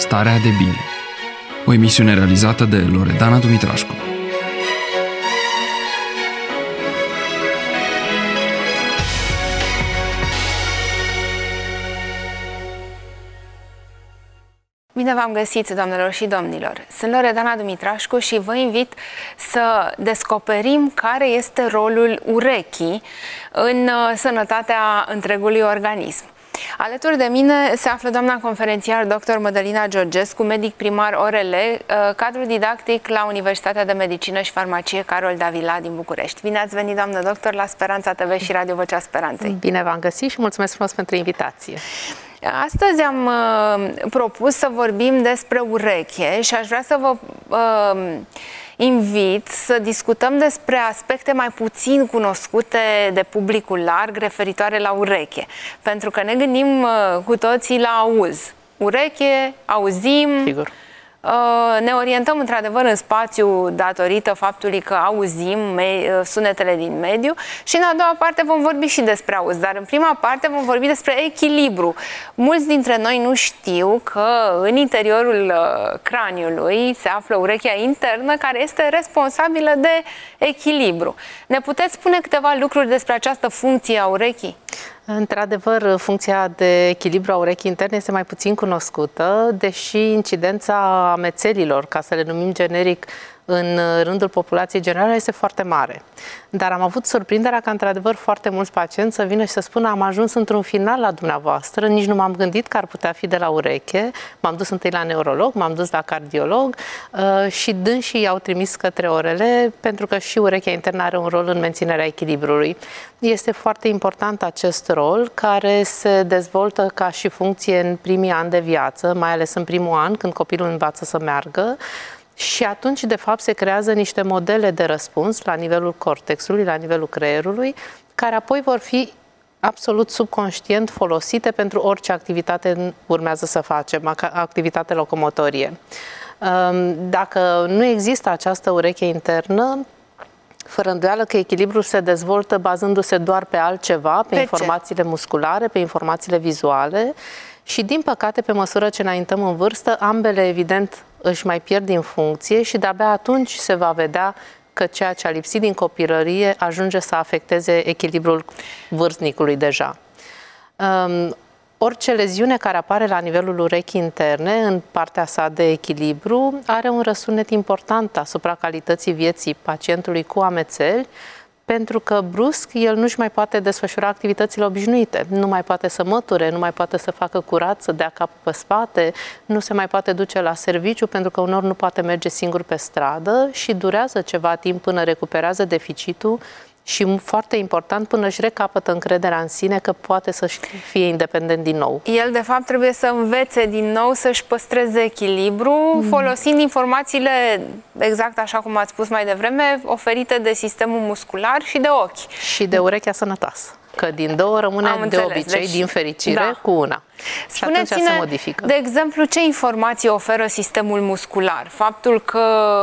Starea de bine. O emisiune realizată de Loredana Dumitrașcu. Bine v-am găsit, doamnelor și domnilor! Sunt Loredana Dumitrașcu și vă invit să descoperim care este rolul urechii în sănătatea întregului organism. Alături de mine se află doamna conferențiar dr. Mădălina Georgescu, medic primar ORL, cadru didactic la Universitatea de Medicină și Farmacie Carol Davila din București. Bine ați venit, doamnă doctor, la Speranța TV și Radio Vocea Speranței. Bine v-am găsit și mulțumesc frumos pentru invitație. Astăzi am propus să vorbim despre ureche și aș vrea să vă invit să discutăm despre aspecte mai puțin cunoscute de publicul larg referitoare la ureche. Pentru că ne gândim cu toții la auz. Ureche, auzim, sigur. Ne orientăm într-adevăr în spațiu datorită faptului că auzim sunetele din mediu și în a doua parte vom vorbi și despre auz, dar în prima parte vom vorbi despre echilibru. Mulți dintre noi nu știu că în interiorul craniului se află urechea internă care este responsabilă de echilibru. Ne puteți spune câteva lucruri despre această funcție a urechii? Într-adevăr, funcția de echilibru a urechii interne este mai puțin cunoscută, deși incidența amețelilor, ca să le numim generic, în rândul populației generale este foarte mare. Dar am avut surprinderea că, într-adevăr, foarte mulți pacienți să vină și să spună: am ajuns într-un final la dumneavoastră, nici nu m-am gândit că ar putea fi de la ureche, m-am dus întâi la neurolog, m-am dus la cardiolog și dânsii i-au trimis către ORL, pentru că și urechea internă are un rol în menținerea echilibrului. Este foarte important acest rol, care se dezvoltă ca și funcție în primii ani de viață, mai ales în primul an, când copilul învață să meargă. Și atunci, de fapt, se creează niște modele de răspuns la nivelul cortexului, la nivelul creierului, care apoi vor fi absolut subconștient folosite pentru orice activitate urmează să facem, activitate locomotorie. Dacă nu există această ureche internă, fără îndoială că echilibrul se dezvoltă bazându-se doar pe altceva, pe informațiile musculare, pe informațiile vizuale și, din păcate, pe măsură ce înaintăm în vârstă, ambele, evident, își mai pierd din funcție și de-abia atunci se va vedea că ceea ce a lipsit din copilărie ajunge să afecteze echilibrul vârstnicului deja. Orice leziune care apare la nivelul urechii interne, în partea sa de echilibru, are un răsunet important asupra calității vieții pacientului cu amețeli, pentru că brusc el nu-și mai poate desfășura activitățile obișnuite. Nu mai poate să măture, nu mai poate să facă curat, să dea capul pe spate, nu se mai poate duce la serviciu pentru că uneori nu poate merge singur pe stradă și durează ceva timp până recuperează deficitul și, foarte important, până își recapătă încrederea în sine că poate să fie independent din nou. El, de fapt, trebuie să învețe din nou să-și păstreze echilibru, folosind informațiile, exact așa cum ați spus mai devreme, oferite de sistemul muscular și de ochi. Și de urechea sănătoasă. Că din două rămâne de obicei, deci, din fericire, cu una. Și atunci se modifică. De exemplu, ce informații oferă sistemul muscular? Faptul că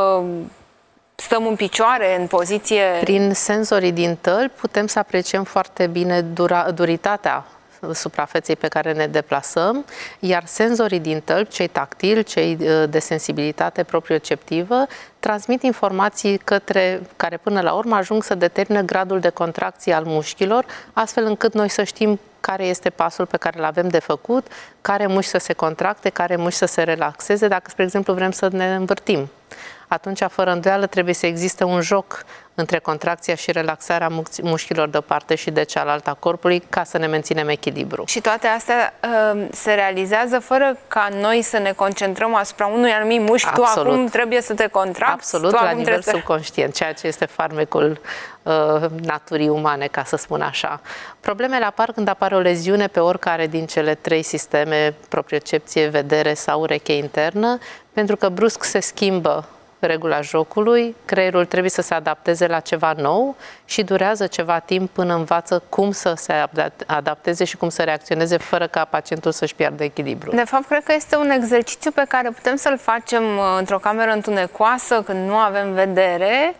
stăm în picioare, în poziție... Prin senzorii din tălpi putem să apreciem foarte bine duritatea suprafeței pe care ne deplasăm, iar senzorii din tălpi, cei tactili, cei de sensibilitate proprioceptivă, transmit informații care până la urmă ajung să determină gradul de contracție al mușchilor, astfel încât noi să știm care este pasul pe care îl avem de făcut, care mușchi să se contracte, care mușchi să se relaxeze, dacă, spre exemplu, vrem să ne învârtim. Atunci, fără îndoială, trebuie să existe un joc între contracția și relaxarea mușchilor de o parte și de cealaltă a corpului ca să ne menținem echilibru. Și toate astea se realizează fără ca noi să ne concentrăm asupra unui anumit mușchi. Absolut. Tu acum trebuie să te contracți. Absolut, la nivel subconștient, ceea ce este farmecul naturii umane, ca să spun așa. Problemele apar când apare o leziune pe oricare din cele trei sisteme, propriocepție, vedere sau ureche internă, pentru că brusc se schimbă regula jocului, creierul trebuie să se adapteze la ceva nou și durează ceva timp până învață cum să se adapteze și cum să reacționeze fără ca pacientul să-și piardă echilibru. De fapt, cred că este un exercițiu pe care putem să-l facem într-o cameră întunecoasă, când nu avem vedere.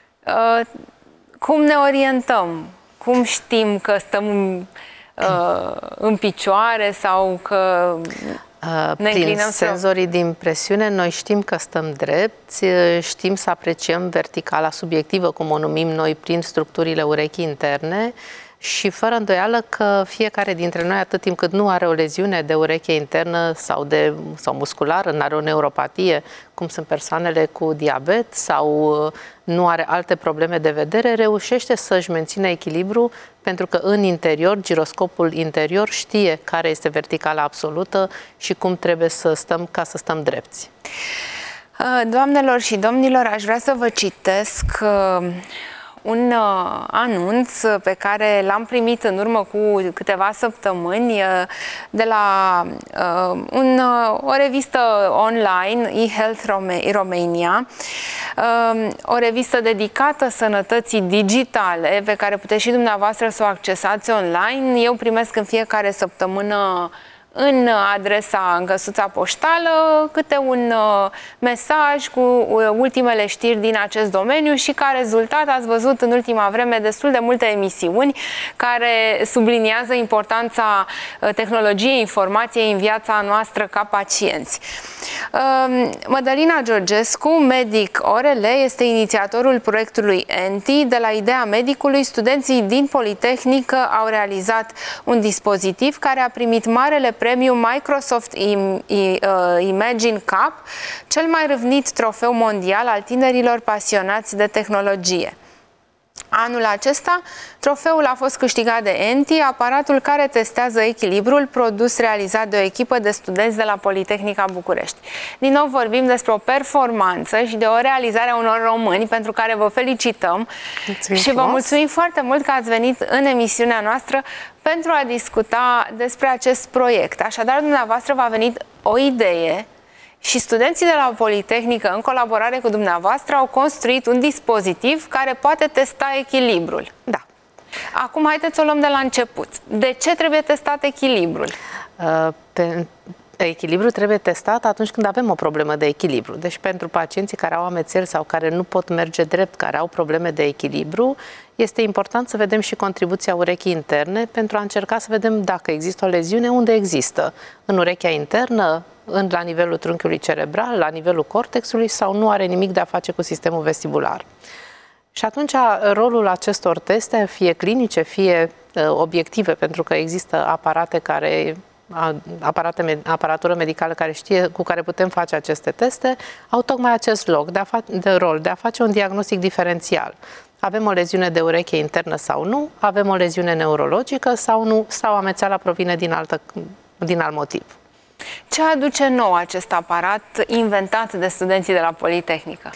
Cum ne orientăm? Cum știm că stăm în picioare sau că... Prin senzorii de impresiune, noi știm că stăm drepți, știm să apreciem verticala subiectivă, cum o numim noi, prin structurile urechii interne și fără îndoială că fiecare dintre noi, atât timp cât nu are o leziune de ureche internă sau musculară, nu are o neuropatie, cum sunt persoanele cu diabet sau nu are alte probleme de vedere, reușește să-și mențină echilibru pentru că în interior, giroscopul interior știe care este verticala absolută și cum trebuie să stăm ca să stăm drepți. Doamnelor și domnilor, aș vrea să vă citesc un anunț pe care l-am primit în urmă cu câteva săptămâni de la o revistă online, eHealth Romania, o revistă dedicată sănătății digitale, pe care puteți și dumneavoastră să o accesați online. Eu primesc în fiecare săptămână în adresa, în căsuța poștală, câte un mesaj cu ultimele știri din acest domeniu și ca rezultat ați văzut în ultima vreme destul de multe emisiuni care subliniază importanța tehnologiei informației în viața noastră ca pacienți. Mădălina Georgescu, medic ORL, este inițiatorul proiectului ENTI. De la ideea medicului, studenții din Politehnică au realizat un dispozitiv care a primit marele premiu Microsoft Imagine Cup, cel mai râvnit trofeu mondial al tinerilor pasionați de tehnologie. Anul acesta, trofeul a fost câștigat de ENTI, aparatul care testează echilibrul, produs realizat de o echipă de studenți de la Politehnica București. Din nou vorbim despre o performanță și de o realizare a unor români, pentru care vă felicităm. Și vă mulțumim foarte mult că ați venit în emisiunea noastră pentru a discuta despre acest proiect. Așadar, dumneavoastră v-a venit o idee și studenții de la Politehnică, în colaborare cu dumneavoastră, au construit un dispozitiv care poate testa echilibrul. Da. Acum, haideți să o luăm de la început. De ce trebuie testat echilibrul? Echilibrul trebuie testat atunci când avem o problemă de echilibru. Deci pentru pacienții care au amețeli sau care nu pot merge drept, care au probleme de echilibru, este important să vedem și contribuția urechii interne pentru a încerca să vedem dacă există o leziune, unde există. În urechea internă, la nivelul trunchiului cerebral, la nivelul cortexului sau nu are nimic de a face cu sistemul vestibular. Și atunci rolul acestor teste, fie clinice, fie obiective, pentru că există aparatură medicală care știe, cu care putem face aceste teste, au tocmai acest rol de a face un diagnostic diferențial. Avem o leziune de ureche internă sau nu, avem o leziune neurologică sau nu, sau amețeala provine din alt motiv. Ce aduce nou acest aparat inventat de studenții de la Politehnică?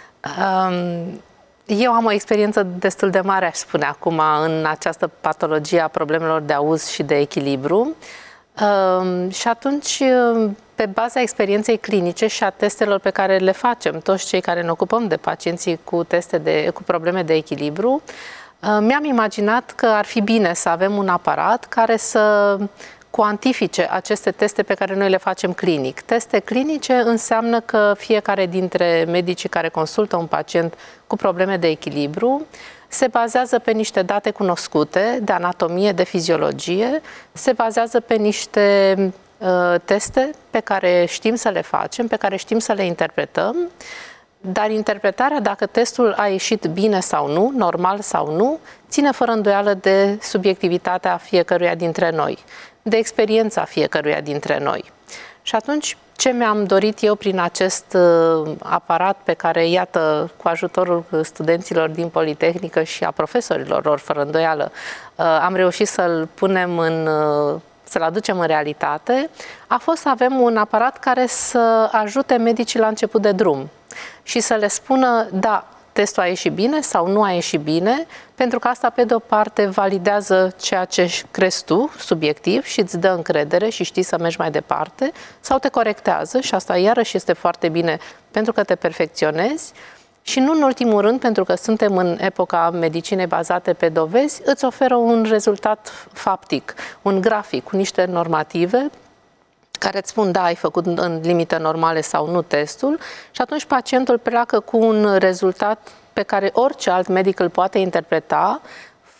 Eu am o experiență destul de mare, aș spune acum, în această patologie a problemelor de auz și de echilibru. Și atunci, pe baza experienței clinice și a testelor pe care le facem, toți cei care ne ocupăm de pacienții cu cu probleme de echilibru, mi-am imaginat că ar fi bine să avem un aparat care să cuantifice aceste teste pe care noi le facem clinic. Teste clinice înseamnă că fiecare dintre medicii care consultă un pacient cu probleme de echilibru se bazează pe niște date cunoscute de anatomie, de fiziologie, se bazează pe niște teste pe care știm să le facem, pe care știm să le interpretăm, dar interpretarea, dacă testul a ieșit bine sau nu, normal sau nu, ține fără îndoială de subiectivitatea fiecăruia dintre noi, de experiența fiecăruia dintre noi. Și atunci, ce mi-am dorit eu prin acest aparat pe care, iată, cu ajutorul studenților din Politehnică și a profesorilor lor, fără îndoială, am reușit să-l punem să-l aducem în realitate, a fost să avem un aparat care să ajute medicii la început de drum și să le spună, da, testul a ieșit bine sau nu a ieșit bine, pentru că asta, pe de o parte, validează ceea ce crezi tu, subiectiv, și îți dă încredere și știi să mergi mai departe, sau te corectează, și asta iarăși este foarte bine pentru că te perfecționezi, și nu în ultimul rând, pentru că suntem în epoca medicinei bazate pe dovezi, îți oferă un rezultat faptic, un grafic cu niște normative care îți spun, da, ai făcut în limite normale sau nu testul, și atunci pacientul pleacă cu un rezultat pe care orice alt medic îl poate interpreta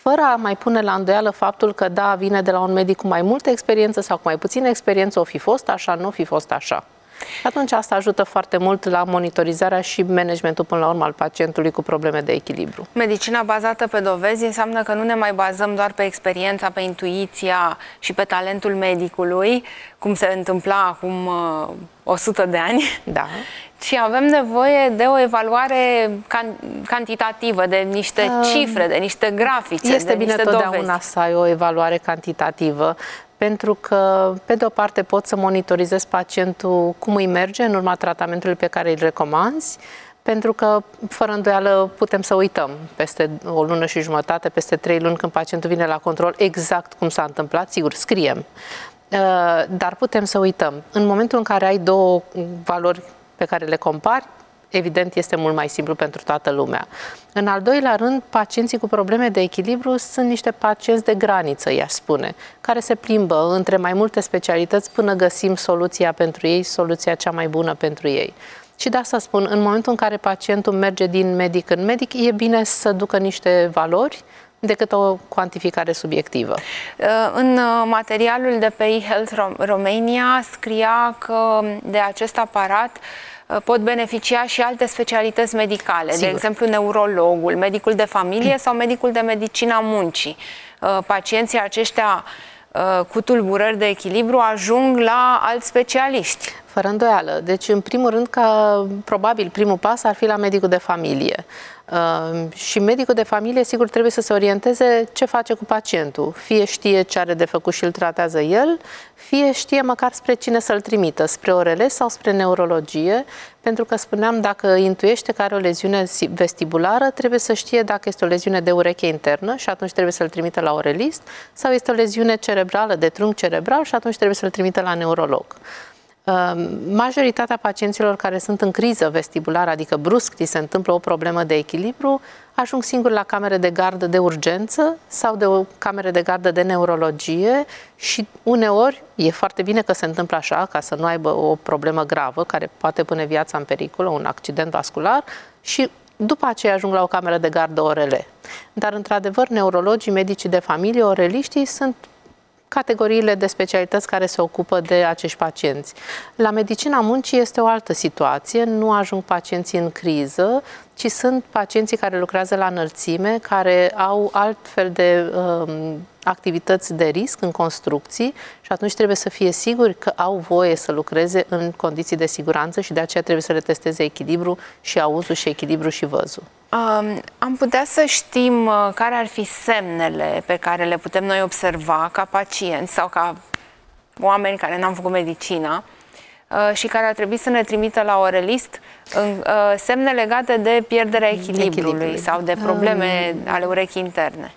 fără a mai pune la îndoială faptul că da, vine de la un medic cu mai multă experiență sau cu mai puțină experiență, o fi fost așa, nu o fi fost așa. Atunci asta ajută foarte mult la monitorizarea și managementul până la urmă al pacientului cu probleme de echilibru. Medicina bazată pe dovezi înseamnă că nu ne mai bazăm doar pe experiența, pe intuiția și pe talentul medicului, cum se întâmpla acum 100 de ani, da, ci avem nevoie de o evaluare cantitativă, de niște cifre, de niște grafice, este de bine niște totdeauna dovezi. să ai o evaluare cantitativă, pentru că, pe de o parte, poți să monitorizezi pacientul cum îi merge în urma tratamentului pe care îl recomanzi, pentru că, fără îndoială, putem să uităm peste o lună și jumătate, peste 3 luni, când pacientul vine la control, exact cum s-a întâmplat, sigur, scriem, dar putem să uităm. În momentul în care ai două valori pe care le compari, evident, este mult mai simplu pentru toată lumea. În al doilea rând, pacienții cu probleme de echilibru sunt niște pacienți de graniță, i-aș spune, care se plimbă între mai multe specialități până găsim soluția pentru ei, soluția cea mai bună pentru ei. Și de asta spun, în momentul în care pacientul merge din medic în medic, e bine să ducă niște valori decât o cuantificare subiectivă. În materialul de pe eHealth Romania scria că de acest aparat pot beneficia și alte specialități medicale, Sigur. de exemplu neurologul, medicul de familie sau medicul de medicina muncii. Pacienții aceștia cu tulburări de echilibru ajung la alți specialiști. Fără îndoială. Deci, în primul rând, probabil primul pas ar fi la medicul de familie. Și medicul de familie, sigur, trebuie să se orienteze ce face cu pacientul. Fie știe ce are de făcut și îl tratează el, fie știe măcar spre cine să-l trimită, spre ORL sau spre neurologie, pentru că, spuneam, dacă intuiește că are o leziune vestibulară, trebuie să știe dacă este o leziune de ureche internă și atunci trebuie să-l trimită la orelist, sau este o leziune cerebrală de trunchi cerebral și atunci trebuie să-l trimită la neurolog. Majoritatea pacienților care sunt în criză vestibulară, adică brusc li se întâmplă o problemă de echilibru, ajung singur la camere de gardă de urgență sau de o cameră de gardă de neurologie și uneori e foarte bine că se întâmplă așa, ca să nu aibă o problemă gravă care poate pune viața în pericol, un accident vascular, și după aceea ajung la o cameră de gardă ORL. Dar, într-adevăr, neurologii, medicii de familie, oreliștii sunt categoriile de specialități care se ocupă de acești pacienți. La medicina muncii este o altă situație, nu ajung pacienții în criză, ci sunt pacienții care lucrează la înălțime, care au altfel de activități de risc în construcții și atunci trebuie să fie siguri că au voie să lucreze în condiții de siguranță și de aceea trebuie să le testeze echilibru și auzul și echilibru și văzul. Am putea să știm care ar fi semnele pe care le putem noi observa ca pacienți sau ca oameni care n-am făcut medicina și care ar trebui să ne trimită la orelist, semne legate de pierderea echilibrului sau de probleme ale urechii interne.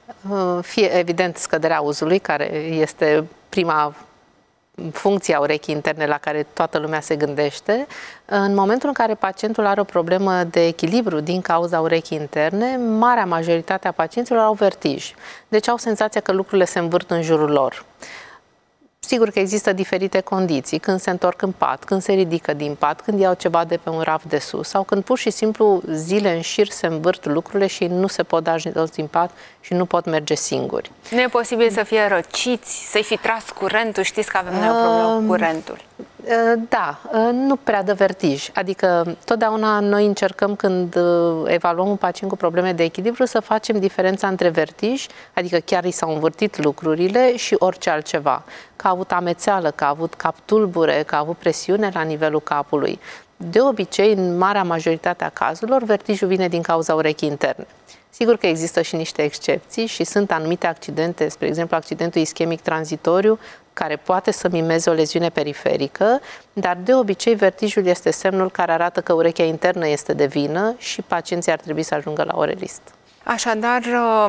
Fie, evident, scăderea auzului, care este prima funcția urechii interne la care toată lumea se gândește. În momentul în care pacientul are o problemă de echilibru din cauza urechii interne, marea majoritate a pacienților au vertij. Deci au senzația că lucrurile se învârt în jurul lor. Sigur că există diferite condiții, când se întorc în pat, când se ridică din pat, când iau ceva de pe un raft de sus sau când pur și simplu zile în șir se învârt lucrurile și nu se pot da jos din pat și nu pot merge singuri. Nu e posibil să fie răciți, să-i fi tras curentul, știți că avem noi o problemă cu curentul. Da, nu prea dă vertij. Adică totdeauna noi încercăm când evaluăm un pacient cu probleme de echilibru să facem diferența între vertij, adică chiar i s-au învârtit lucrurile, și orice altceva. Că a avut amețeală, că a avut cap tulbure, că a avut presiune la nivelul capului. De obicei, în marea majoritate a cazurilor, vertijul vine din cauza urechii interne. Sigur că există și niște excepții și sunt anumite accidente, spre exemplu accidentul ischemic tranzitoriu, care poate să mimeze o leziune periferică, dar de obicei vertijul este semnul care arată că urechea internă este de vină și pacienții ar trebui să ajungă la orelist. Așadar,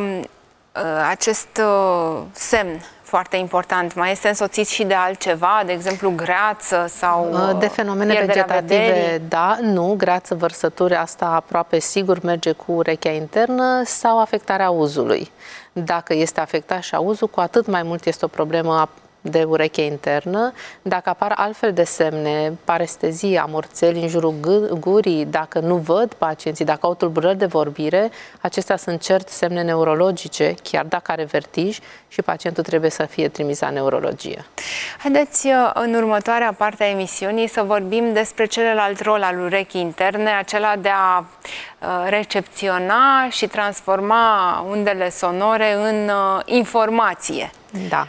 acest semn foarte important mai este însoțit și de altceva, de exemplu greață sau de fenomene vegetative, da, nu, greață, vărsături, asta aproape sigur merge cu urechea internă, sau afectarea auzului. Dacă este afectat și auzul, cu atât mai mult este o problemă a de ureche internă. Dacă apar altfel de semne, parestezie, amorțeli în jurul gurii, dacă nu văd pacienții, dacă au tulburări de vorbire, acestea sunt cert semne neurologice, chiar dacă are vertij, și pacientul trebuie să fie trimis la neurologie. Haideți în următoarea parte a emisiunii să vorbim despre celălalt rol al urechii interne, acela de a recepționa și transforma undele sonore în informație. Da.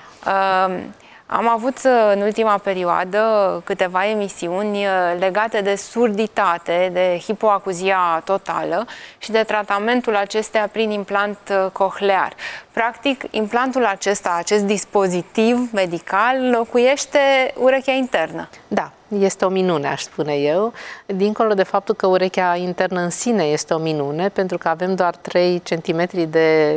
Am avut în ultima perioadă câteva emisiuni legate de surditate, de hipoacuzia totală și de tratamentul acesteia prin implant cochlear. Practic, implantul acesta, acest dispozitiv medical, locuiește urechea internă. Da, este o minune, aș spune eu, dincolo de faptul că urechea internă în sine este o minune, pentru că avem doar 3 cm de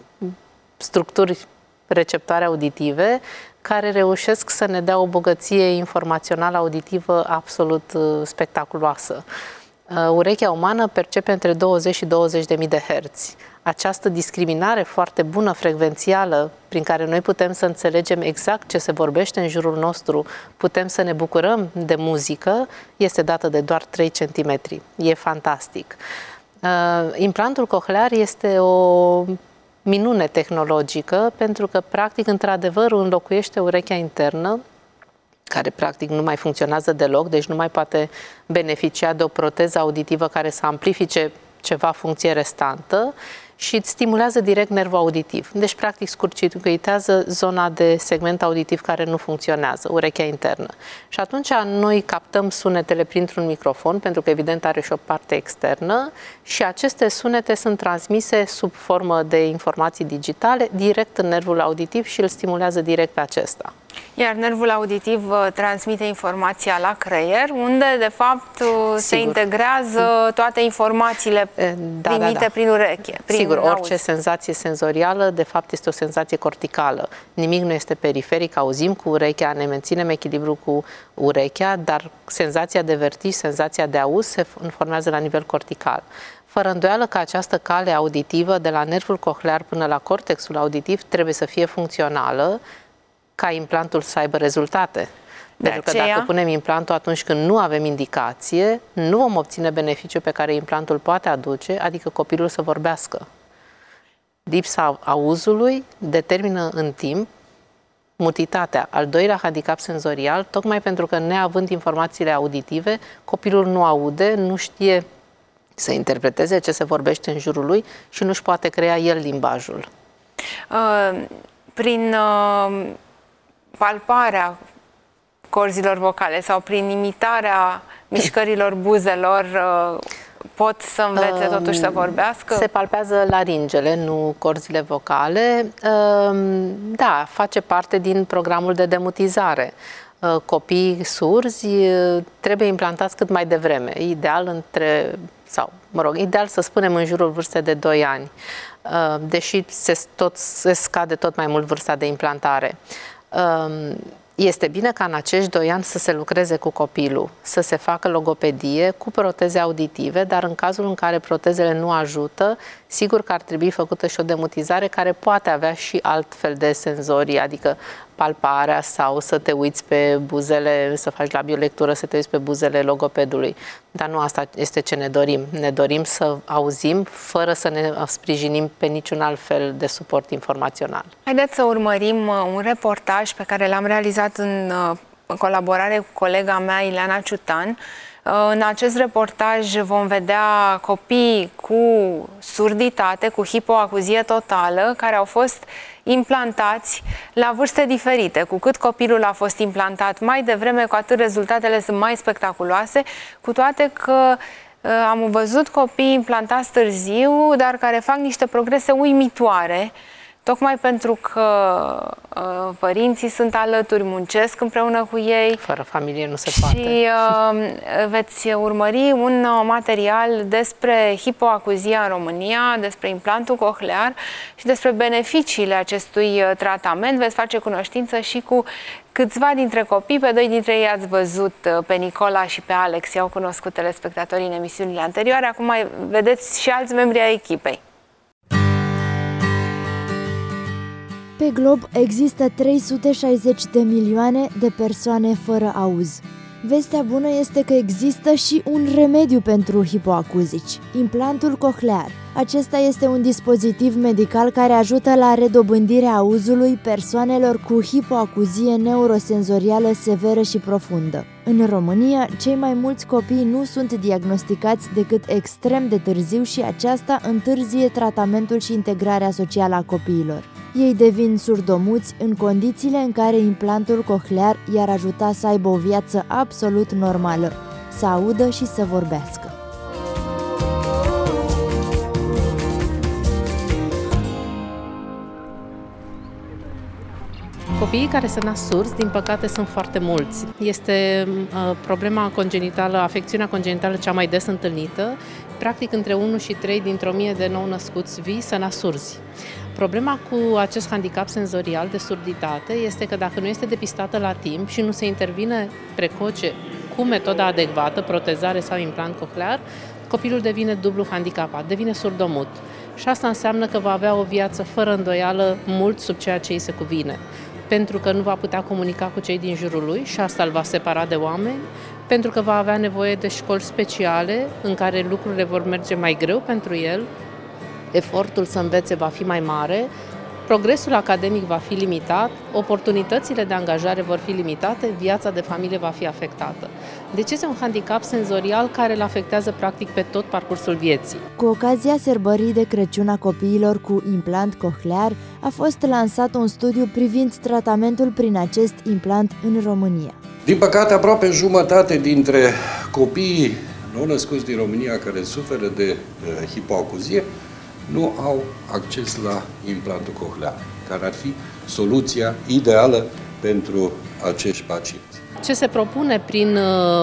structuri receptoare auditive care reușesc să ne dea o bogăție informațională auditivă absolut spectaculoasă. Urechea umană percepe între 20 și 20.000 de herți. Această discriminare foarte bună frecvențială, prin care noi putem să înțelegem exact ce se vorbește în jurul nostru, putem să ne bucurăm de muzică, este dată de doar 3 cm. E fantastic. Implantul cochlear este o minune tehnologică, pentru că, practic, într-adevăr, înlocuiește urechea internă, care, practic, nu mai funcționează deloc, deci nu mai poate beneficia de o proteză auditivă care să amplifice ceva funcție restantă și îți stimulează direct nervul auditiv. Deci, practic, scurcircuitează zona de segment auditiv care nu funcționează, urechea internă. Și atunci noi captăm sunetele printr-un microfon, pentru că, evident, are și o parte externă, și aceste sunete sunt transmise sub formă de informații digitale direct în nervul auditiv și îl stimulează direct pe acesta. Iar nervul auditiv transmite informația la creier, unde, de fapt, se integrează toate informațiile primite prin ureche. Sigur, orice senzație senzorială, de fapt, este o senzație corticală. Nimic nu este periferic, auzim cu urechea, ne menținem echilibru cu urechea, dar senzația de vertij, senzația de auz se formează la nivel cortical. Fără îndoială că această cale auditivă, de la nervul cochlear până la cortexul auditiv, trebuie să fie funcțională, ca implantul să aibă rezultate. Pentru că dacă punem implantul atunci când nu avem indicație, nu vom obține beneficiul pe care implantul poate aduce, adică copilul să vorbească. Lipsa auzului determină în timp mutitatea, al doilea handicap senzorial, tocmai pentru că, neavând informațiile auditive, copilul nu aude, nu știe să interpreteze ce se vorbește în jurul lui și nu-și poate crea el limbajul. Prin palparea corzilor vocale sau prin imitarea mișcărilor buzelor pot să învețe totuși să vorbească? Se palpează laringele, nu corzile vocale. Da, face parte din programul de demutizare. Copiii surzi trebuie implantați cât mai devreme, ideal ideal să spunem în jurul vârstei de 2 ani, deși se scade tot mai mult vârsta de implantare. Este bine ca în acești 2 ani să se lucreze cu copilul, să se facă logopedie cu proteze auditive, dar în cazul în care protezele nu ajută, sigur că ar trebui făcută și o demutizare care poate avea și altfel de senzorii, adică palparea sau să te uiți pe buzele, să faci labiolectură, să te uiți pe buzele logopedului. Dar nu asta este ce ne dorim. Ne dorim să auzim fără să ne sprijinim pe niciun alt fel de suport informațional. Haideți să urmărim un reportaj pe care l-am realizat în colaborare cu colega mea, Ileana Ciutan. În acest reportaj vom vedea copii cu surditate, cu hipoacuzie totală, care au fost implantați la vârste diferite. Cu cât copilul a fost implantat mai devreme, cu atât rezultatele sunt mai spectaculoase, cu toate că am văzut copii implantați târziu, dar care fac niște progrese uimitoare, tocmai pentru că părinții sunt alături, muncesc împreună cu ei. Fără familie nu se poate. Și veți urmări un material despre hipoacuzia în România, despre implantul cochlear și despre beneficiile acestui tratament. Veți face cunoștință și cu câțiva dintre copii. Pe 2 dintre ei ați văzut, pe Nicola și pe Alex, i-au cunoscut telespectatorii în emisiunile anterioare. Acum mai vedeți și alți membri ai echipei. Pe glob există 360 de milioane de persoane fără auz. Vestea bună este că există și un remediu pentru hipoacuzici, implantul cochlear. Acesta este un dispozitiv medical care ajută la redobândirea auzului persoanelor cu hipoacuzie neurosenzorială severă și profundă. În România, cei mai mulți copii nu sunt diagnosticați decât extrem de târziu și aceasta întârzie tratamentul și integrarea socială a copiilor. Ei devin surdomuți în condițiile în care implantul cochlear i-ar ajuta să aibă o viață absolut normală, să audă și să vorbească. Copiii care se nasc surzi, din păcate, sunt foarte mulți. Este problema congenitală, afecțiunea congenitală cea mai des întâlnită. Practic, între 1 și 3 dintr-o mie de nou născuți vii se nasc surzi. Problema cu acest handicap senzorial de surditate este că dacă nu este depistată la timp și nu se intervine precoce cu metoda adecvată, protezare sau implant cochlear, copilul devine dublu handicapat, devine surdomut. Și asta înseamnă că va avea o viață fără îndoială mult sub ceea ce îi se cuvine. Pentru că nu va putea comunica cu cei din jurul lui și asta îl va separa de oameni, pentru că va avea nevoie de școli speciale în care lucrurile vor merge mai greu pentru el, efortul să învețe va fi mai mare, progresul academic va fi limitat, oportunitățile de angajare vor fi limitate, viața de familie va fi afectată. Deci este un handicap senzorial care îl afectează practic pe tot parcursul vieții. Cu ocazia sărbării de Crăciun a copiilor cu implant cochlear, a fost lansat un studiu privind tratamentul prin acest implant în România. Din păcate, aproape jumătate dintre copiii nou-născuți din România care suferă de hipoacuzie nu au acces la implantul cochlear, care ar fi soluția ideală pentru acești pacienți. Ce se propune prin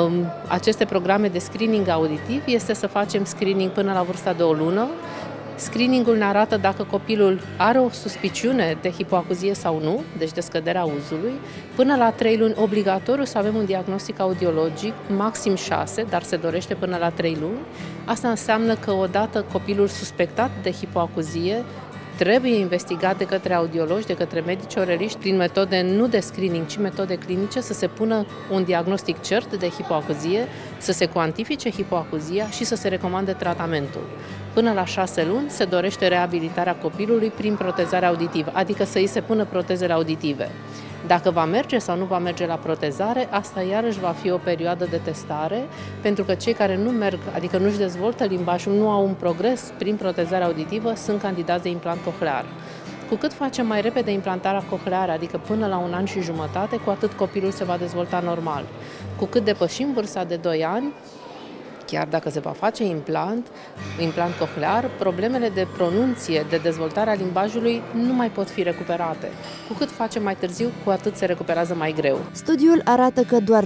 aceste programe de screening auditiv este să facem screening până la vârsta de o lună. Screeningul ne arată dacă copilul are o suspiciune de hipoacuzie sau nu, deci de scăderea auzului. Până la 3 luni, obligatoriu să avem un diagnostic audiologic, maxim 6, dar se dorește până la 3 luni. Asta înseamnă că odată copilul suspectat de hipoacuzie trebuie investigat de către audiologi, de către medici oreliști, prin metode nu de screening, ci metode clinice, să se pună un diagnostic cert de hipoacuzie, să se cuantifice hipoacuzia și să se recomande tratamentul. Până la 6 luni se dorește reabilitarea copilului prin protezare auditivă, adică să îi se pună protezele auditive. Dacă va merge sau nu va merge la protezare, asta iarăși va fi o perioadă de testare, pentru că cei care nu merg, adică nu-și dezvoltă limbajul, nu au un progres prin protezare auditivă, sunt candidați de implant cochlear. Cu cât facem mai repede implantarea cochleară, adică până la 1 an și jumătate, cu atât copilul se va dezvolta normal. Cu cât depășim vârsta de 2 ani, chiar dacă se va face implant cochlear, problemele de pronunție, de dezvoltare a limbajului nu mai pot fi recuperate. Cu cât facem mai târziu, cu atât se recuperează mai greu. Studiul arată că doar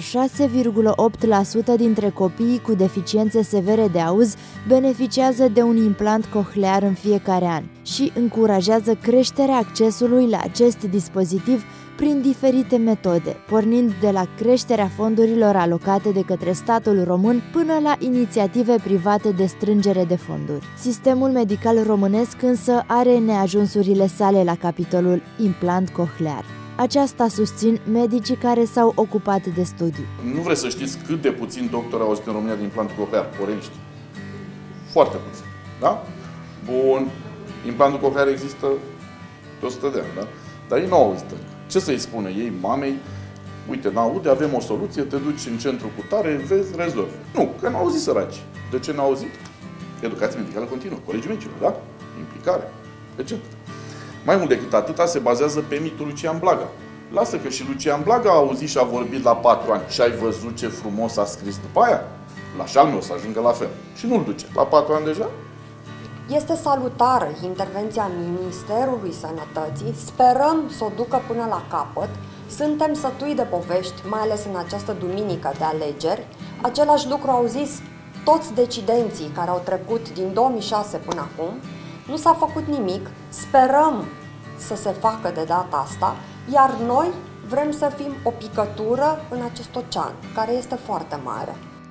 6,8% dintre copiii cu deficiențe severe de auz beneficiază de un implant cochlear în fiecare an și încurajează creșterea accesului la acest dispozitiv prin diferite metode, pornind de la creșterea fondurilor alocate de către statul român până la inițiative private de strângere de fonduri. Sistemul medical românesc însă are neajunsurile sale la capitolul implant cochlear. Aceasta susțin medicii care s-au ocupat de studiu. Nu vreți să știți cât de puțin doctori au auzit în România din implantul cochlear, oreliști? Foarte puțin, da? Bun, implantul cochlear există de 100 de ani, da? Dar ei nu au auzit. Ce să-i spună ei, mamei? Uite, n-aude, avem o soluție, te duci în centru cu tare, vezi, rezolvi. Nu, că n-au auzit săraci. De ce n-au auzit? Educație medicală continuă, colegii medicilor, da? Implicare, etc. Mai mult decât atâta, se bazează pe mitul Lucian Blaga. Lasă că și Lucian Blaga a auzit și a vorbit la 4 ani. Și ai văzut ce frumos a scris după aia? La șalme o să ajungă la fel. Și nu-l duce. La 4 ani deja? Este salutară intervenția Ministerului Sănătății, sperăm să o ducă până la capăt. Suntem sătui de povești, mai ales în această duminică de alegeri. Același lucru au zis toți decidenții care au trecut din 2006 până acum. Nu s-a făcut nimic, sperăm să se facă de data asta, iar noi vrem să fim o picătură în acest ocean, care este foarte mare.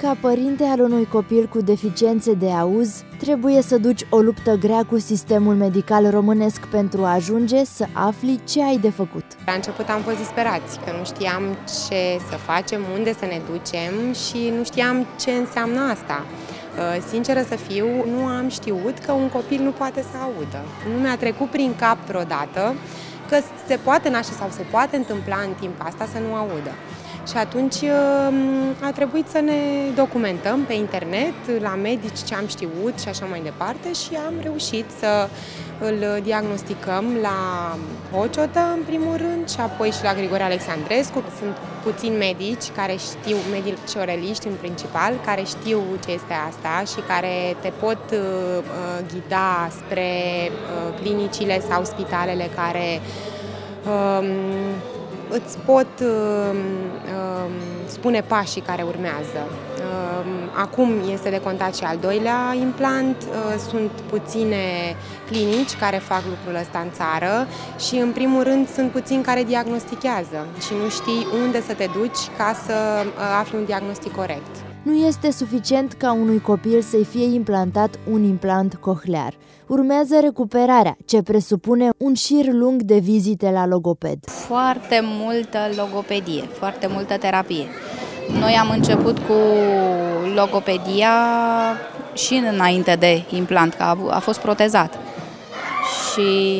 Ca părinte al unui copil cu deficiențe de auz, trebuie să duci o luptă grea cu sistemul medical românesc pentru a ajunge să afli ce ai de făcut. La început am fost disperați, că nu știam ce să facem, unde să ne ducem și nu știam ce înseamnă asta. Sinceră să fiu, nu am știut că un copil nu poate să audă. Nu mi-a trecut prin cap vreodată că se poate naște sau se poate întâmpla în timp asta să nu audă. Și atunci a trebuit să ne documentăm pe internet, la medici, ce am știut și așa mai departe și am reușit să îl diagnosticăm la Hociotă, în primul rând, și apoi și la Grigore Alexandrescu. Sunt puțini medici care știu, medici oreliști în principal, care știu ce este asta și care te pot ghida spre clinicile sau spitalele care îți pot spune pașii care urmează. Acum este de contat și al doilea implant, sunt puține clinici care fac lucrul ăsta în țară și în primul rând sunt puțini care diagnostichează și nu știi unde să te duci ca să afli un diagnostic corect. Nu este suficient ca unui copil să-i fie implantat un implant cochlear. Urmează recuperarea, ce presupune un șir lung de vizite la logoped. Foarte multă logopedie, foarte multă terapie. Noi am început cu logopedia și înainte de implant, că a fost protezat. Și,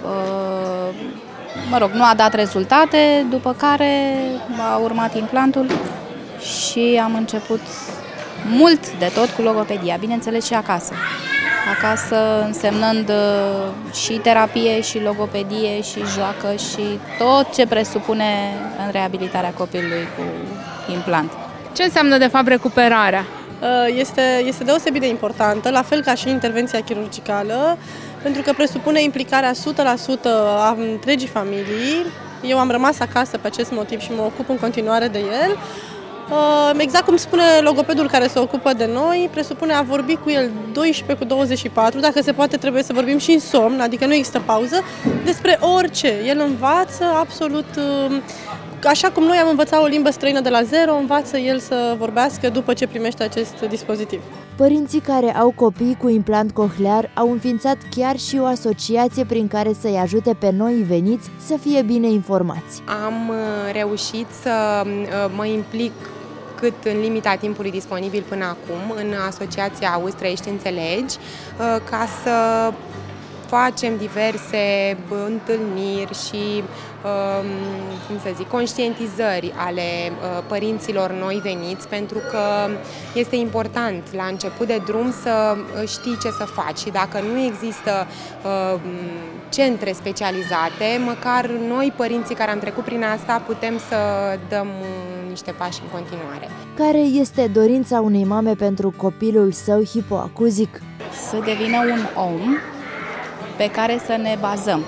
nu a dat rezultate, după care a urmat implantul și am început mult de tot cu logopedia, bineînțeles și acasă. Acasă însemnând și terapie, și logopedie, și joacă, și tot ce presupune în reabilitarea copilului cu implant. Ce înseamnă de fapt recuperarea? Este deosebit de importantă, la fel ca și intervenția chirurgicală, pentru că presupune implicarea 100% a întregii familii. Eu am rămas acasă pe acest motiv și mă ocup în continuare de el. Exact cum spune logopedul care se ocupă de noi, presupune a vorbi cu el 12/24, dacă se poate trebuie să vorbim și în somn, adică nu există pauză, despre orice. El învață absolut, așa cum noi am învățat o limbă străină de la zero, învață el să vorbească după ce primește acest dispozitiv. Părinții care au copii cu implant cochlear au înființat chiar și o asociație prin care să-i ajute pe noi veniți să fie bine informați. Am reușit să mă implic cât în limita timpului disponibil până acum în Asociația Auzi Trăiești Înțelegi, ca să facem diverse întâlniri și conștientizări ale părinților noi veniți, pentru că este important la început de drum să știi ce să faci și dacă nu există centre specializate, măcar noi, părinții care am trecut prin asta, putem să dăm niște pași în continuare. Care este dorința unei mame pentru copilul său hipoacuzic? Să devină un om pe care să ne bazăm.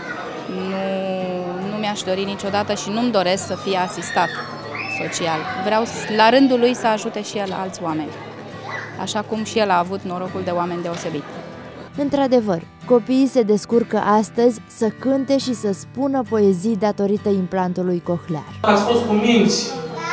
Nu mi-aș dori niciodată și nu-mi doresc să fie asistat social. Vreau la rândul lui să ajute și el alți oameni, așa cum și el a avut norocul de oameni deosebiți. Într-adevăr, copiii se descurcă astăzi să cânte și să spună poezii datorită implantului cochlear. Ați fost cu minți!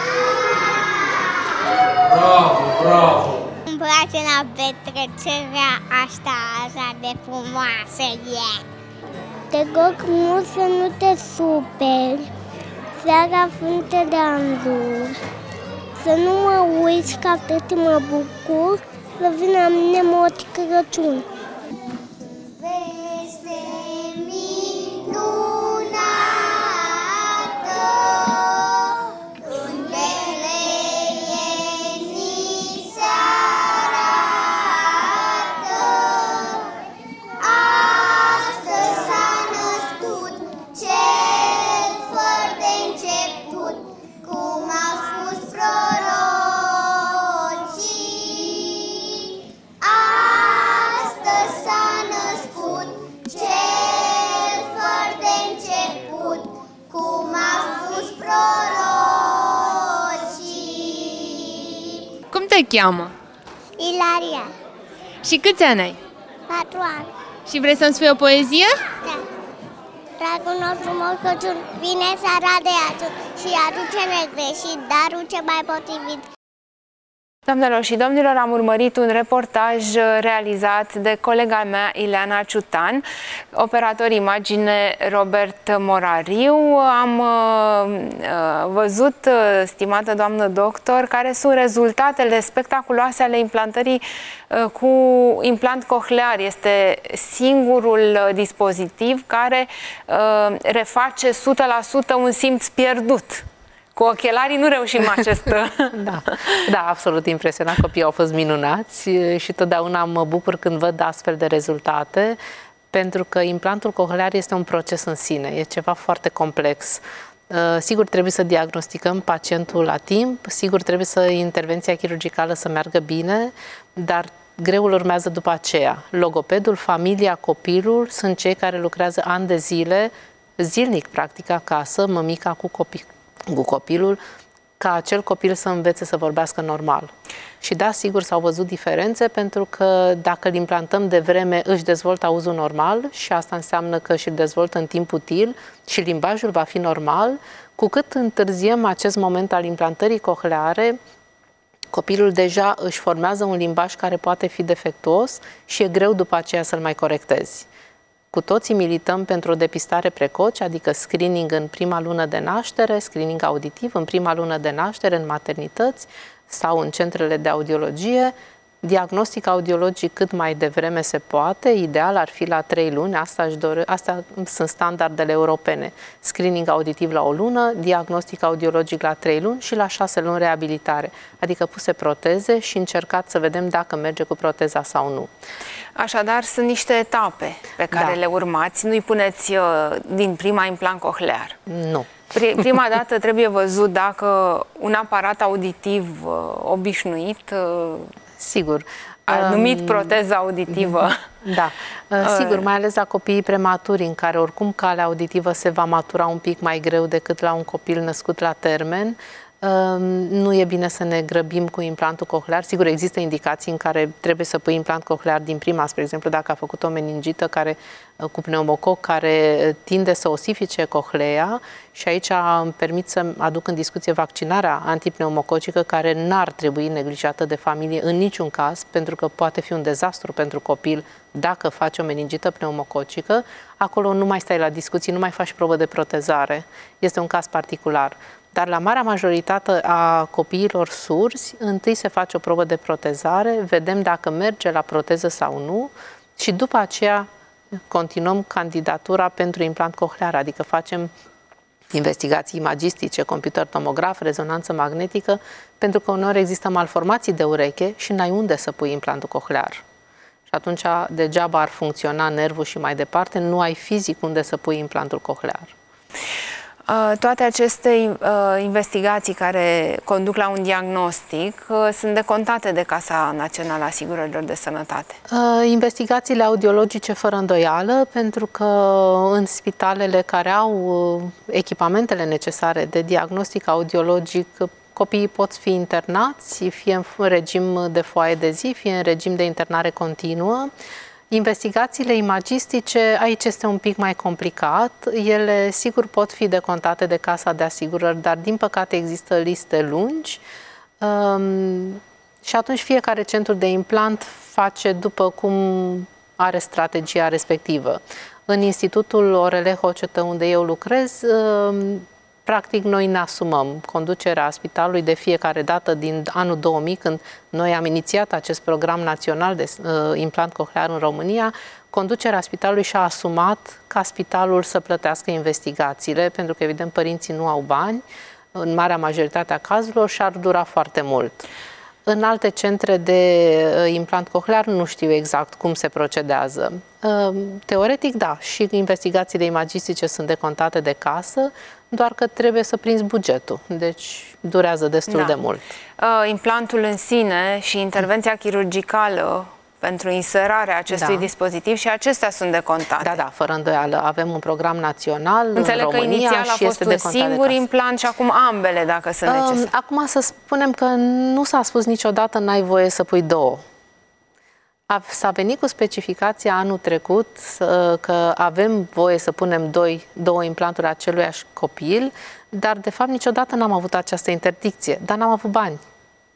Bravo, bravo! Îmi place la petrecerea asta așa de frumoasă e. Te rog mult să nu te superi, seara frânte de andur, să nu mă uiți că atât mă bucur, să vină la mine Moș Crăciun. Cum te cheamă? Ilaria. Și câți ani ai? 4 ani. Și vrei să-mi spui o poezie? Da. Dragul nostru Moș Crăciun vine seara de aciun și aduce negreșit darul ce mai potrivit. Doamnelor și domnilor, am urmărit un reportaj realizat de colega mea, Ileana Ciutan, operator imagine Robert Morariu. Am văzut, stimată doamnă doctor, care sunt rezultatele spectaculoase ale implantării cu implant cochlear. Este singurul dispozitiv care reface 100% un simț pierdut. Cu ochelarii nu reușim acest... Da, absolut impresionant. Copiii au fost minunați și totdeauna mă bucur când văd astfel de rezultate, pentru că implantul cochlear este un proces în sine, e ceva foarte complex. Sigur, trebuie să diagnosticăm pacientul la timp, sigur, trebuie să intervenția chirurgicală să meargă bine, dar greul urmează după aceea. Logopedul, familia, copilul sunt cei care lucrează ani de zile, zilnic, practic, acasă, mămica cu copilul, ca acel copil să învețe să vorbească normal. Și da, sigur, s-au văzut diferențe, pentru că dacă îl implantăm de vreme, își dezvoltă auzul normal și asta înseamnă că și-l dezvoltă în timp util și limbajul va fi normal. Cu cât întârziem acest moment al implantării cochleare, copilul deja își formează un limbaj care poate fi defectuos și e greu după aceea să-l mai corectezi. Cu toții milităm pentru o depistare precoce, adică screening în prima lună de naștere, screening auditiv în prima lună de naștere în maternități sau în centrele de audiologie, diagnostic audiologic cât mai devreme se poate, ideal ar fi la 3 luni, astea sunt standardele europene. Screening auditiv la 1 lună, diagnostic audiologic la 3 luni și la 6 luni reabilitare, adică puse proteze și încercat să vedem dacă merge cu proteza sau nu. Așadar, sunt niște etape pe care le urmați, nu-i puneți din prima implant cochlear. Nu. Prima dată trebuie văzut dacă un aparat auditiv obișnuit, sigur, numit proteză auditivă. Da, sigur, mai ales la copiii prematuri, în care oricum calea auditivă se va matura un pic mai greu decât la un copil născut la termen. Nu e bine să ne grăbim cu implantul cochlear. Sigur, există indicații în care trebuie să pui implant cochlear din prima, spre exemplu, dacă a făcut o meningită cu pneumococ care tinde să osifice cochlea, și aici îmi permit să aduc în discuție vaccinarea antipneumococică, care n-ar trebui neglijată de familie în niciun caz, pentru că poate fi un dezastru pentru copil dacă faci o meningită pneumococică. Acolo nu mai stai la discuții, nu mai faci probă de protezare. Este un caz particular. Dar la marea majoritate a copiilor surzi, întâi se face o probă de protezare, vedem dacă merge la proteză sau nu și după aceea continuăm candidatura pentru implant cochlear, adică facem investigații imagistice, computer tomograf, rezonanță magnetică, pentru că uneori există malformații de ureche și n-ai unde să pui implantul cochlear. Și atunci degeaba ar funcționa nervul și mai departe, nu ai fizic unde să pui implantul cochlear. Toate aceste investigații care conduc la un diagnostic sunt decontate de Casa Națională a Asigurărilor de Sănătate. Investigațiile audiologice fără îndoială, pentru că în spitalele care au echipamentele necesare de diagnostic audiologic, copiii pot fi internați, fie în regim de foaie de zi, fie în regim de internare continuă. Investigațiile imagistice, aici este un pic mai complicat. Ele, sigur, pot fi decontate de Casa de Asigurări, dar, din păcate, există liste lungi și atunci fiecare centru de implant face după cum are strategia respectivă. În Institutul Orele Hocetă, unde eu lucrez, practic, noi ne asumăm conducerea spitalului de fiecare dată din anul 2000, când noi am inițiat acest program național de implant cochlear în România. Conducerea spitalului și-a asumat ca spitalul să plătească investigațiile, pentru că, evident, părinții nu au bani, în marea majoritate a cazurilor, și ar dura foarte mult. În alte centre de implant cochlear nu știu exact cum se procedează. Teoretic, da, și investigațiile imagistice sunt decontate de casă, doar că trebuie să prinzi bugetul, deci durează destul de mult. Implantul în sine și intervenția chirurgicală pentru inserarea acestui dispozitiv, și acestea sunt decontate. Da, fără îndoială. Avem un program național în România. Înțeleg că inițial a fost un singur implant și acum ambele, dacă sunt necesare. Acum să spunem că nu s-a spus niciodată n-ai voie să pui două. S-a venit cu specificația anul trecut că avem voie să punem două implanturi aceluiași copil, dar de fapt niciodată n-am avut această interdicție, dar n-am avut bani.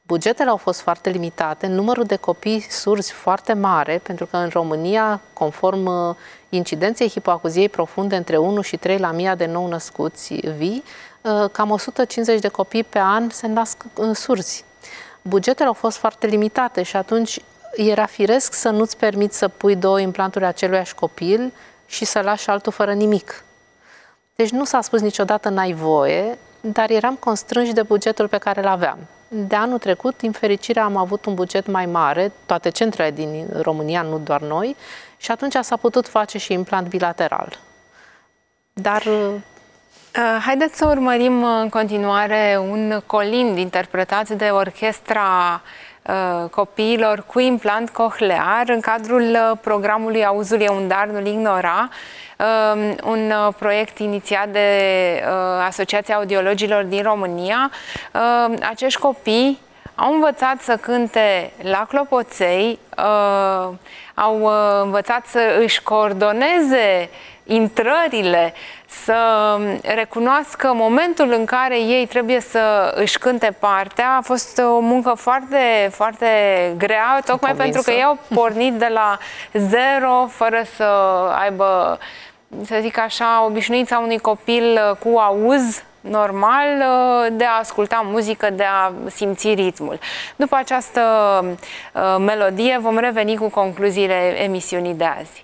Bugetele au fost foarte limitate, numărul de copii surzi foarte mare, pentru că în România, conform incidenței hipoacuziei profunde între 1 și 3 la 1000 de nou născuți vii, cam 150 de copii pe an se nasc surzi. Bugetele au fost foarte limitate și atunci era firesc să nu-ți permiți să pui 2 implanturi aceluiași copil și să lași altul fără nimic. Deci nu s-a spus niciodată n-ai voie, dar eram constrânși de bugetul pe care îl aveam. De anul trecut, din fericire, am avut un buget mai mare, toate centrele din România, nu doar noi, și atunci s-a putut face și implant bilateral. Dar... Haideți să urmărim în continuare un colind interpretat de orchestra copiilor cu implant cochlear în cadrul programului Auzul e un dar, nu-l ignora, un proiect inițiat de Asociația Audiologilor din România. Acești copii au învățat să cânte la clopoței, au învățat să își coordoneze intrările, să recunoască momentul în care ei trebuie să își cânte partea. A fost o muncă foarte, foarte grea, tocmai pentru că ei au pornit de la zero, fără să aibă, să zic așa, obișnuința unui copil cu auz normal de a asculta muzică, de a simți ritmul. După această melodie vom reveni cu concluziile emisiunii de azi.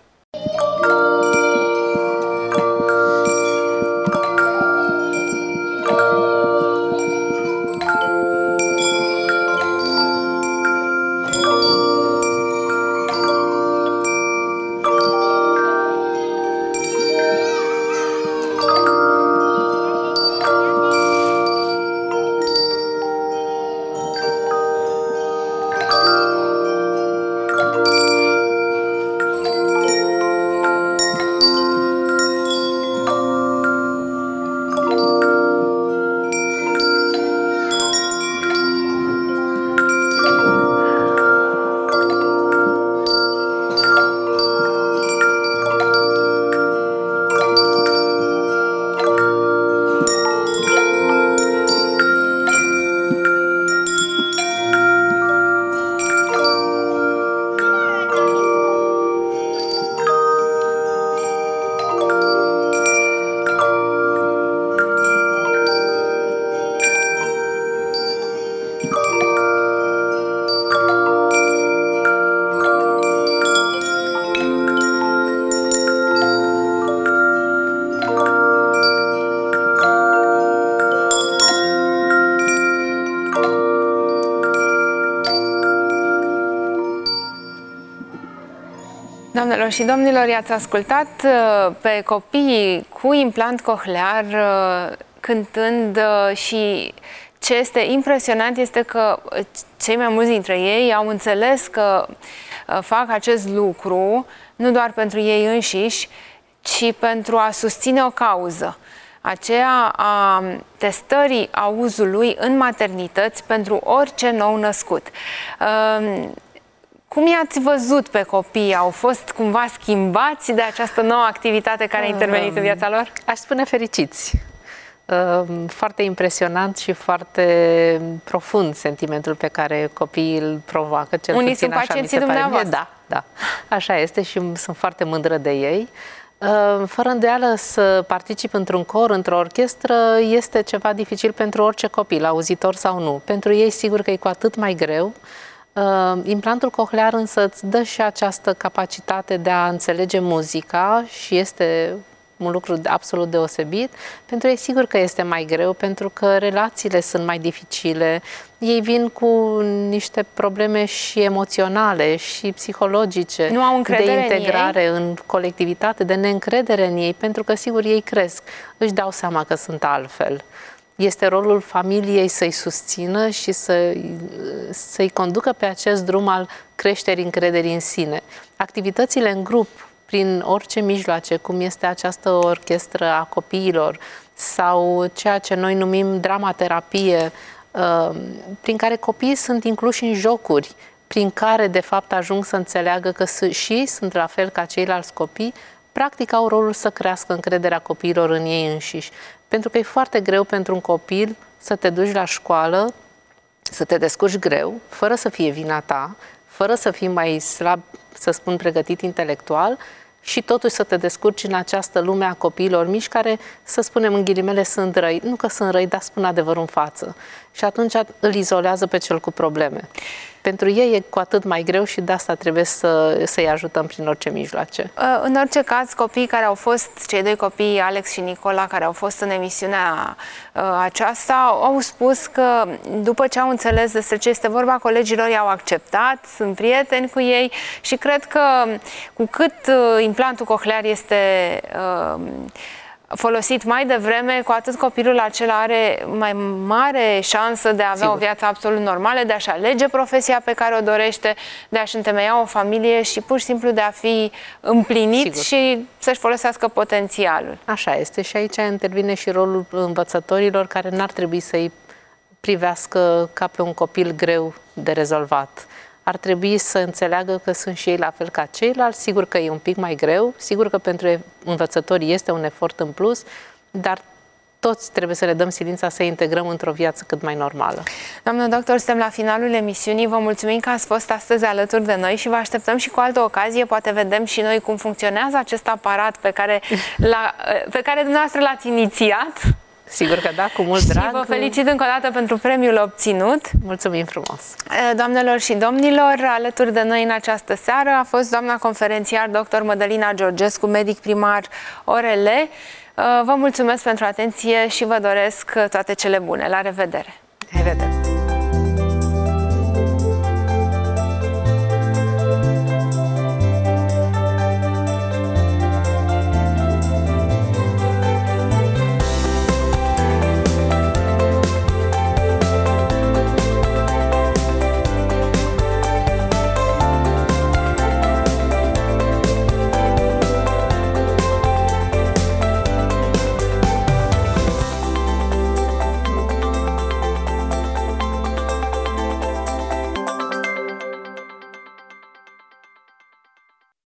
Doamnelor și domnilor, i-ați ascultat pe copiii cu implant cochlear cântând și ce este impresionant este că cei mai mulți dintre ei au înțeles că fac acest lucru nu doar pentru ei înșiși, ci pentru a susține o cauză, aceea a testării auzului în maternități pentru orice nou născut. Cum i-ați văzut pe copii? Au fost cumva schimbați de această nouă activitate care a intervenit în viața lor? Aș spune fericiți. Foarte impresionant și foarte profund sentimentul pe care copiii îl provoacă. Unii sunt pacienții dumneavoastră. Da, da. Așa este și sunt foarte mândră de ei. Fără îndoială, să particip într-un cor, într-o orchestră, este ceva dificil pentru orice copil, auzitor sau nu. Pentru ei, sigur că e cu atât mai greu. Implantul cochlear însă îți dă și această capacitate de a înțelege muzica și este un lucru absolut deosebit. Pentru ei sigur că este mai greu, pentru că relațiile sunt mai dificile. Ei vin cu niște probleme și emoționale și psihologice, nu au încredere de integrare în colectivitate, de neîncredere în ei, pentru că sigur ei cresc, își dau seama că sunt altfel. Este rolul familiei să-i susțină și să-i conducă pe acest drum al creșterii încrederii în sine. Activitățile în grup, prin orice mijloace, cum este această orchestră a copiilor sau ceea ce noi numim dramaterapie, prin care copiii sunt incluși în jocuri, prin care de fapt ajung să înțeleagă că și ei sunt la fel ca ceilalți copii, practic au rolul să crească încrederea copiilor în ei înșiși. Pentru că e foarte greu pentru un copil să te duci la școală să te descurci greu, fără să fie vina ta, fără să fii mai slab, să spun, pregătit intelectual, și totuși să te descurci în această lume a copiilor mici care, să spunem în ghilimele, sunt răi. Nu că sunt răi, dar spun adevărul în față. Și atunci îl izolează pe cel cu probleme. Pentru ei e cu atât mai greu și de asta trebuie să-i ajutăm prin orice mijloace. În orice caz, copiii care au fost, cei doi copii, Alex și Nicola, care au fost în emisiunea aceasta, au spus că după ce au înțeles despre ce este vorba, colegilor i-au acceptat, sunt prieteni cu ei și cred că cu cât implantul cochlear este folosit mai devreme, cu atât copilul acela are mai mare șansă de a avea o viață absolut normală, de a-și alege profesia pe care o dorește, de a-și întemeia o familie și pur și simplu de a fi împlinit și să-și folosească potențialul. Așa este și aici intervine și rolul învățătorilor care n-ar trebui să-i privească ca pe un copil greu de rezolvat. Ar trebui să înțeleagă că sunt și ei la fel ca ceilalți, sigur că e un pic mai greu, sigur că pentru învățători este un efort în plus, dar toți trebuie să le dăm silința să integrăm într-o viață cât mai normală. Doamnă doctor, suntem la finalul emisiunii, vă mulțumim că ați fost astăzi alături de noi și vă așteptăm și cu altă ocazie, poate vedem și noi cum funcționează acest aparat pe care dumneavoastră l-ați inițiat. Sigur că da, cu mult drag. Și vă felicit încă o dată pentru premiul obținut. Mulțumim frumos! Doamnelor și domnilor, alături de noi în această seară a fost doamna conferențiar dr. Mădălina Georgescu, medic primar ORL. Vă mulțumesc pentru atenție și vă doresc toate cele bune. La revedere! La revedere!